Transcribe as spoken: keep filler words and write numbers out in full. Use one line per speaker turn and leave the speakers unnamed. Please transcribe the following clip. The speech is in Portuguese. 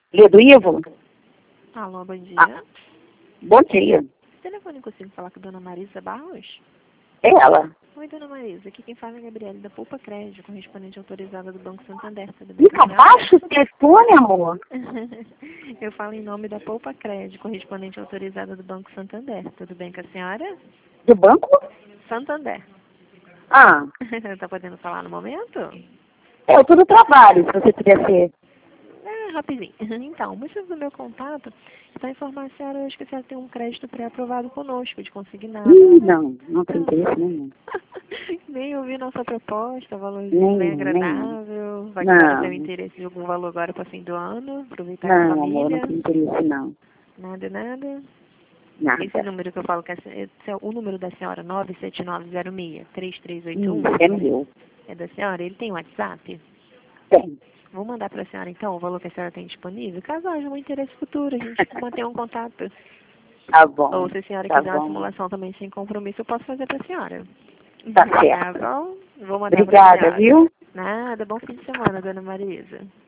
Lê do Ivo?
Alô, bom dia.
Ah, bom dia.
Telefone, consigo falar com a dona Marisa Barros?
É ela.
Oi, dona Marisa. Aqui quem fala é a Gabriele da Poupa Crédito, correspondente autorizada do Banco Santander. Tudo bem com
Fica
a senhora?
baixo o telefone, amor.
Eu falo em nome da Poupa Crédito, correspondente autorizada do Banco Santander. Tudo bem com a senhora?
Do banco?
Santander.
Ah,
Tá podendo falar no momento?
é, eu tô no trabalho, se você quiser ser.
É, rapidinho. Então, o motivo do meu contato é para informar a senhora hoje que a senhora tem um crédito pré-aprovado conosco, de consignado.
Ih, não, não tem interesse nenhum.
Nem ouvi nossa proposta, valorzinho bem
Nenhum, nenhum.
agradável. Vai que a senhora tem
Não,
um interesse de algum valor agora para fim do ano, aproveitar com a
não, amor, não
família.
tem interesse não.
Nada, nada. Esse
Nada.
número que eu falo, que é, esse é o número da senhora, nove sete nove zero seis, três três oito um,
Isso, é meu.
é da senhora? Ele tem WhatsApp?
Tem.
Vou mandar para a senhora, então, o valor que a senhora tem disponível. Caso haja um interesse futuro, a gente mantém um contato.
Tá bom,
Ou se a senhora
tá
quiser uma
bom.
simulação também sem compromisso, eu posso fazer para a senhora.
Tá
Tá
certo.
bom? Vou mandar para a
Obrigada,
senhora.
viu?
Nada, bom fim de semana, dona Marisa.